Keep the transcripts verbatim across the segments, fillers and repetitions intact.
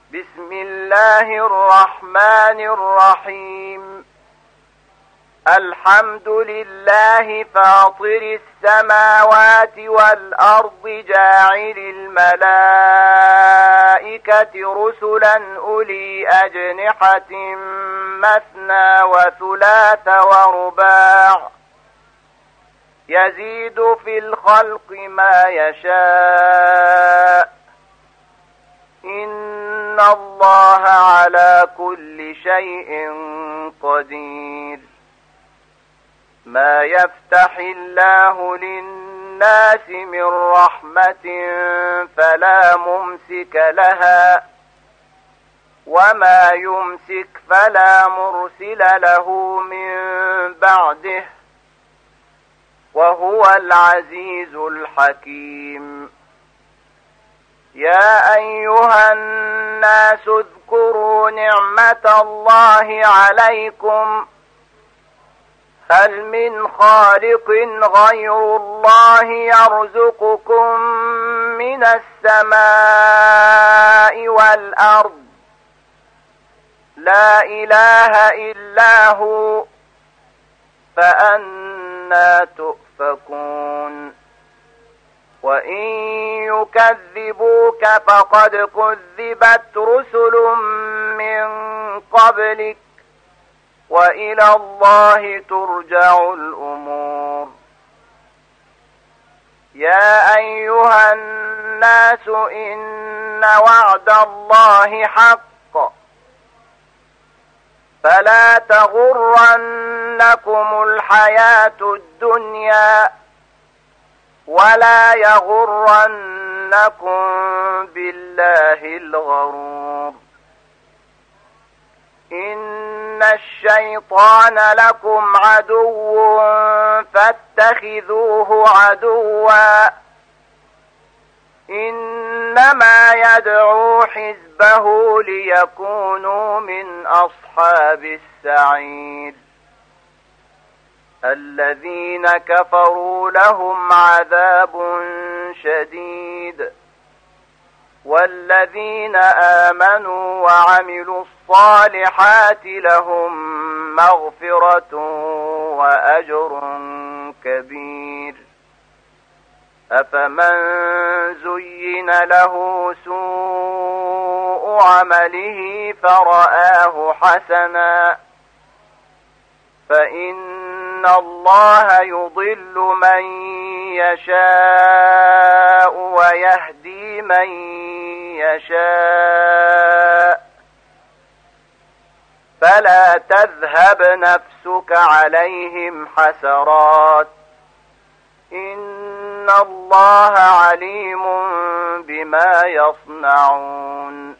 بسم الله الرحمن الرحيم. الحمد لله فاطر السماوات والأرض جاعل الملائكة رسلا أولي أجنحة مثنى وثلاث ورباع يزيد في الخلق ما يشاء إن الله على كل شيء قدير. ما يفتح الله للناس من رحمة فلا ممسك لها وما يمسك فلا مرسل له من بعده وهو العزيز الحكيم. يا أيها الناس اذكروا نعمة الله عليكم هل من خالق غير الله يرزقكم من السماء والأرض لا إله إلا هو فأنى تؤفكون. وإن يكذبوك فقد كذبت رسل من قبلك وإلى الله ترجع الأمور. يا أيها الناس إن وعد الله حق فلا تغرنكم الحياة الدنيا ولا يغرنكم بالله الغرور. إن الشيطان لكم عدو فاتخذوه عدوا إنما يدعو حزبه ليكونوا من أصحاب السعير. الذين كفروا لهم عذاب شديد والذين آمنوا وعملوا الصالحات لهم مغفرة وأجر كبير. أفمن زين له سوء عمله فرآه حسنا فإن الله يضل من يشاء ويهدي من يشاء فلا تذهب نفسك عليهم حسرات إن الله عليم بما يصنعون.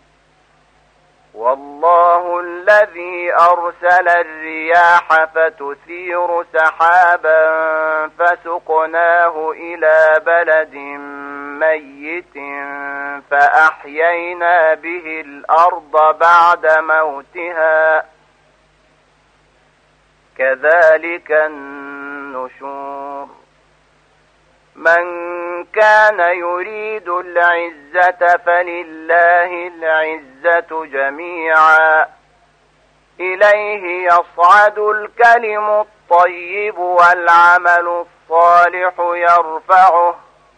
والله الذي أرسل الرياح فتثير سحابا فسقناه إلى بلد ميت فأحيينا به الأرض بعد موتها كذلك النشور. من كان يريد العزة فلله العزة جميعا إليه يصعد الكلم الطيب والعمل الصالح يرفعه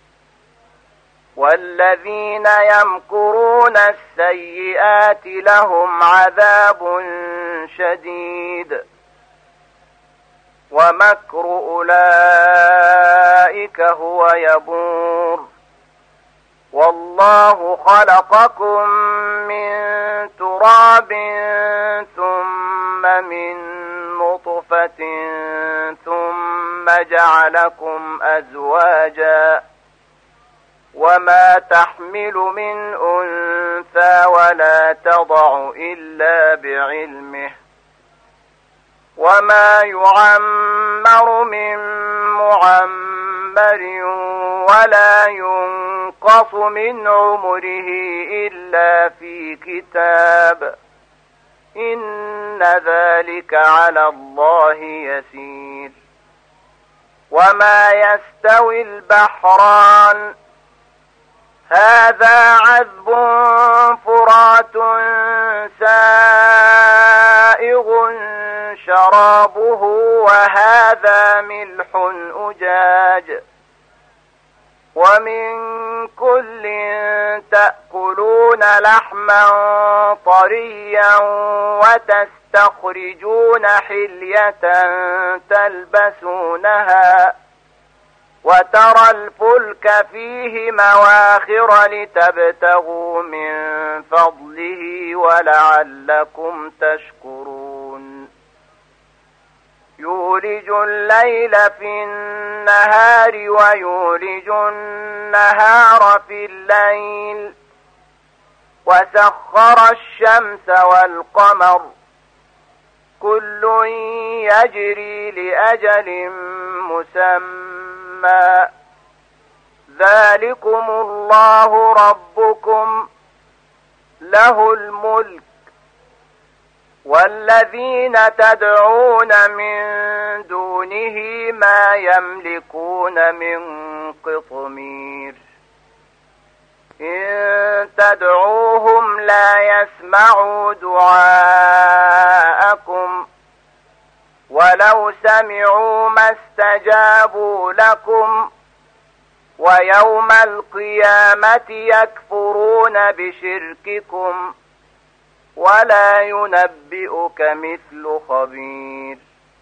والذين يمكرون السيئات لهم عذاب شديد ومكر أولئك هو يبور. والله خلقكم من تراب ثم من نطفة ثم جعلكم أزواجا وما تحمل من أنثى ولا تضع إلا بعلمه وما يعمر من معمر ولا ينقص من عمره إلا في كتاب إن ذلك على الله يسير. وما يستوي البحران هذا عذب فرات شجرة سائغ شرابه وهذا ملح أجاج ومن كل تأكلون لحما طريا وتستخرجون حلية تلبسونها وترى الفلك فيه مواخر لتبتغوا من فضله ولعلكم تشكرون يولج الليل في النهار ويولج النهار في الليل وسخر الشمس والقمر كل يجري لأجل مسمى ذلكم الله ربكم له الملك والذين تدعون من دونه ما يملكون من قطمير إن تدعوهم لا يسمعوا دعاءكم ولو سمعوا ما استجابوا لكم ويوم القيامة يكفرون بشرككم ولا ينبئك مثل خبير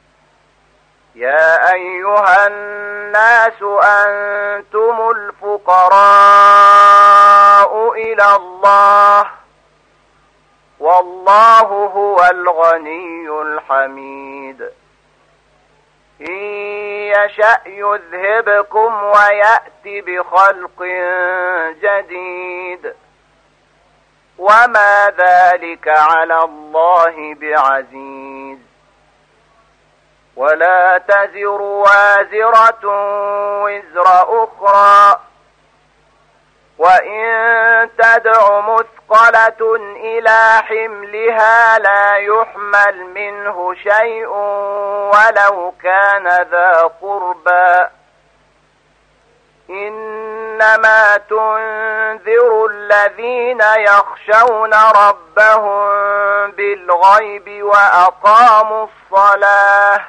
يا أيها الناس أنتم الفقراء إلى الله والله هو الغني الحميد إن يشأ يذهبكم ويأتي بخلق جديد وما ذلك على الله بعزيز ولا تزر وازرة وزر أخرى وإن تدع مثقلة إلى حملها لا يحمل منه شيء ولو كان ذا قربى إنما تنذر الذين يخشون ربهم بالغيب وأقاموا الصلاة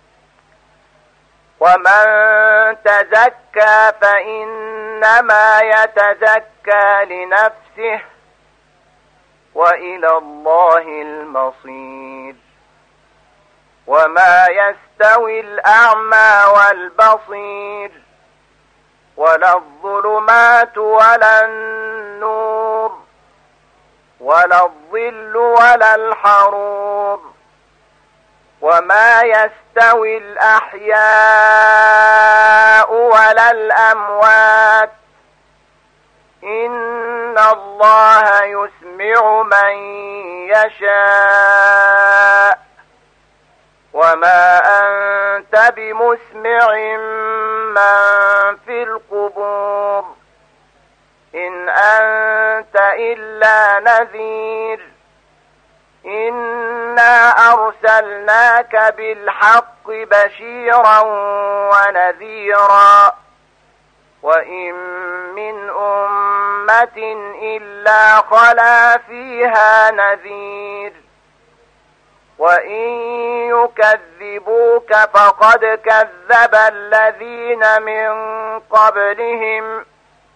ومن تزكى فإنما يتزكى لنفسه وإلى الله المصير وما يستوي الأعمى والبصير ولا الظلمات ولا النور ولا الظل ولا الحرور وما يستوي الأحياء ولا الأموات إن الله يسمع من يشاء وما أنت بمسمع من في القبور إن أنت إلا نذير إنا أرسلناك بالحق بشيرا ونذيرا وإن من أمة إلا خلا فيها نذير وإن يكذبوك فقد كذب الذين من قبلهم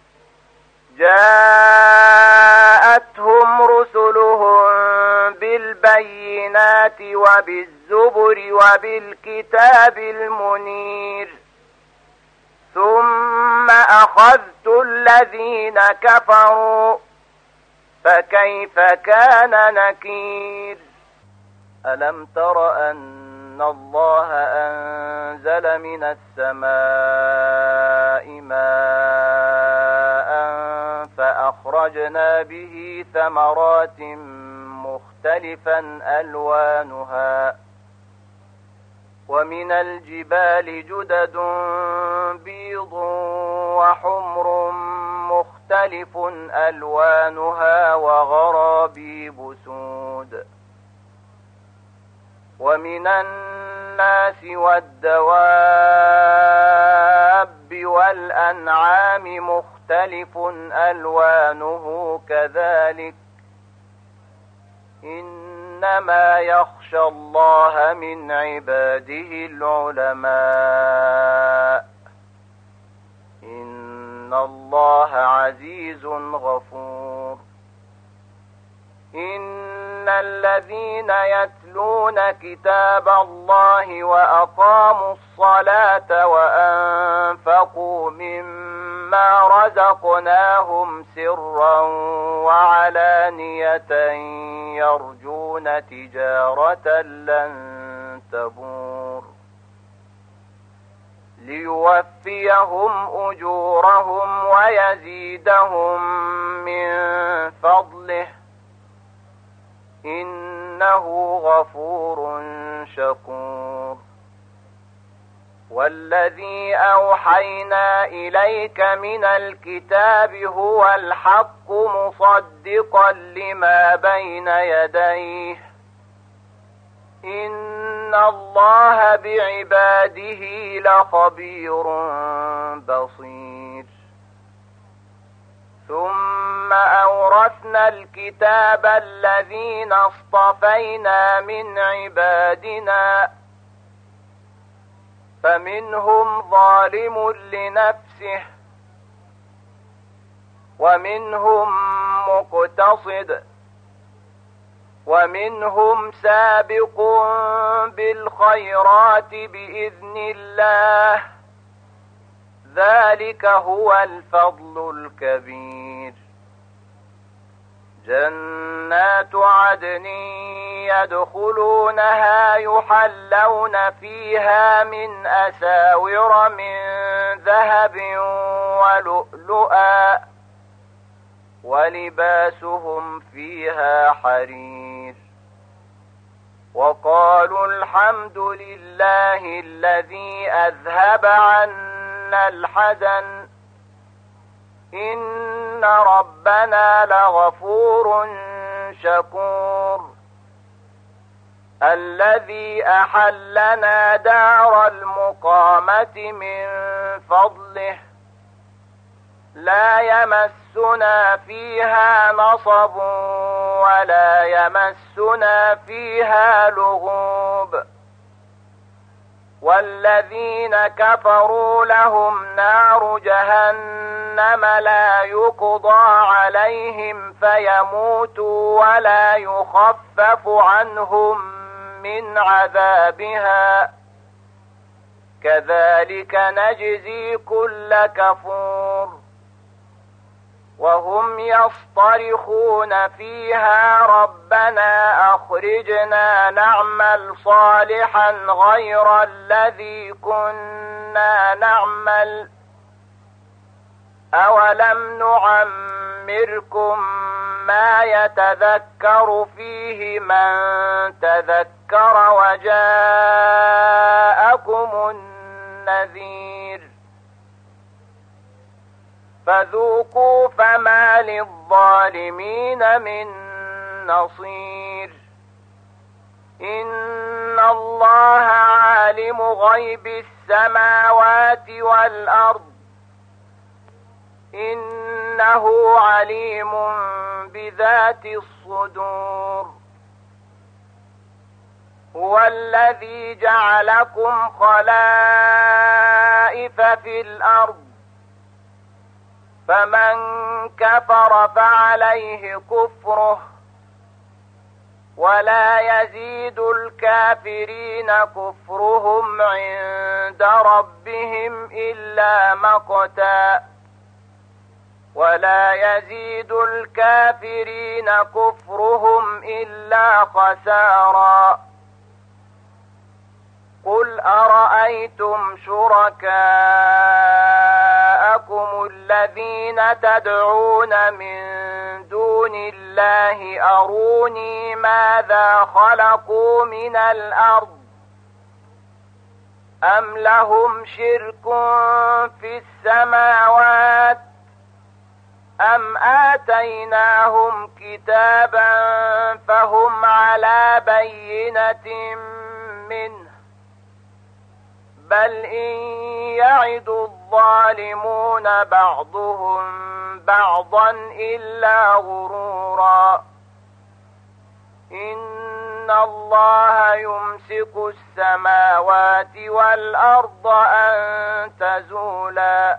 جاءتهم رسلهم بالبينات وبالزبر وبالكتاب المنير ثم أخذت الذين كفروا فكيف كان نكير ألم تر أن الله أنزل من السماء ماء فأخرجنا به ثمرات مختلفا ألوانها ومن الجبال جدد بيض وحمر مختلف ألوانها وغرابيب سود ومن الناس والدواب والأنعام مختلف ألوانه كذلك إنما يخشى الله من عباده العلماء إن الله عزيز غفور إن الذين يتلون كتاب الله وأقاموا الصلاة وأنفقوا مما رزقناهم سرا وعلانية يرجون تجارة لن تبور ليوفيهم أجورهم ويزيدهم من فضله إنه غفور شكور والذي أوحينا إليك من الكتاب هو الحق مصدقا لما بين يديه إن الله بعباده لخبير بصير ثم أورثنا الكتاب الذين اصطفينا من عبادنا فمنهم ظالم لنفسه ومنهم مقتصد ومنهم سابق بالخيرات بإذن الله ذلك هو الفضل الكبير جنات عدن يدخلونها يحلون فيها من أساور من ذهب ولؤلؤا ولباسهم فيها حرير وقالوا الحمد لله الذي أذهب عنا الحزن إن ربنا لغفور شكور الذي أحلنا دار المقامة من فضله لا يمسنا فيها نصب ولا يمسنا فيها لغوب والذين كفروا لهم نار جهنم لا يقضى عليهم فيموتوا ولا يخفف عنهم من عذابها كذلك نجزي كل كفور وهم يصطرخون فيها ربنا أخرجنا نعمل صالحا غير الذي كنا نعمل أولم نعمركم ما يتذكر فيه من تذكر وجاءكم النذير فذوقوا فما للظالمين من نصير إن الله عالم غيب السماوات والأرض إنه عليم بذات الصدور هو الذي جعلكم خلائف في الأرض فمن كفر فعليه كفره ولا يزيد الكافرين كفرهم عند ربهم إلا مقتا ولا يزيد الكافرين كفرهم إلا خسارا قل أرأيتم شركاءكم الذين تدعون من دون الله أروني ماذا خلقوا من الأرض أم لهم شرك في السماوات أم آتيناهم كتابا فهم على بينة منه بل إن يعد الظالمون بعضهم بعضا إلا غرورا الله يمسك السماوات والأرض أن تزولا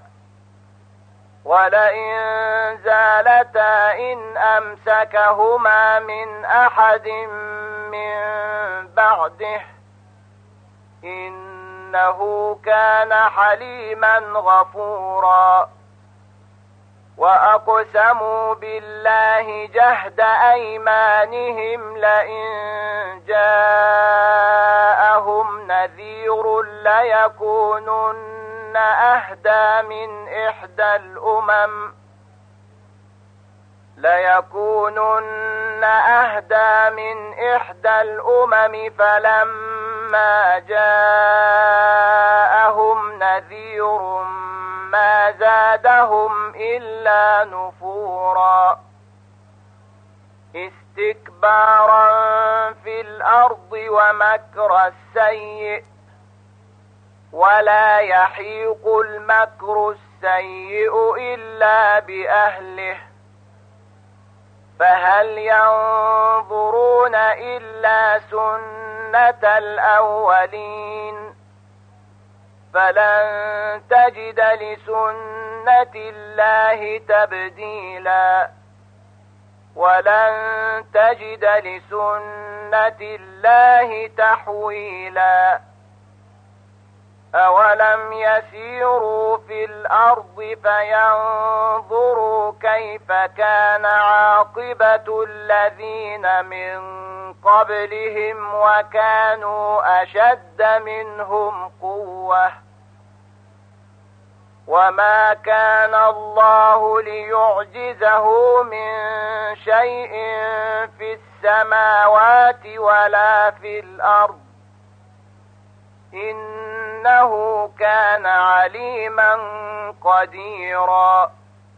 ولئن زالتا إن أمسكهما من أحد من بعده إنه كان حليما غفورا وأقسموا بالله جهد أيمانهم لئن جاءهم نذير ليكونن أهدى من إحدى الأمم ليكونن أهدى من إحدى الأمم فلما جاءهم نذير ما زادهم إلا نفورا استكبارا في الأرض ومكر السيء ولا يحيق المكر السيء إلا بأهله فهل ينظرون إلا سنة الأولين فلن تجد لسنة الله تبديلا ولن تجد لسنة الله تحويلا أولم يسيروا في الأرض فينظروا كيف كان عاقبة الذين من قبلهم وكانوا أشد منهم قوة وما كان الله ليعجزه من شيء في السماوات ولا في الأرض إنه كان عليما قديرا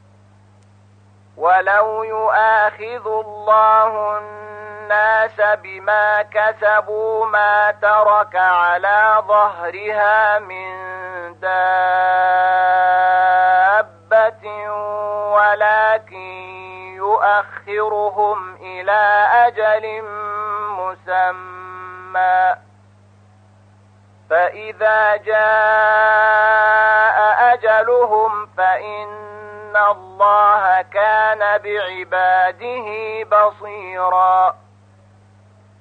ولو يؤاخذ الله الناس بما كسبوا ما ترك على ظهرها من دابة ولكن يؤخرهم إلى أجل مسمى فإذا جاء أجلهم فإن الله كان بعباده بصيرا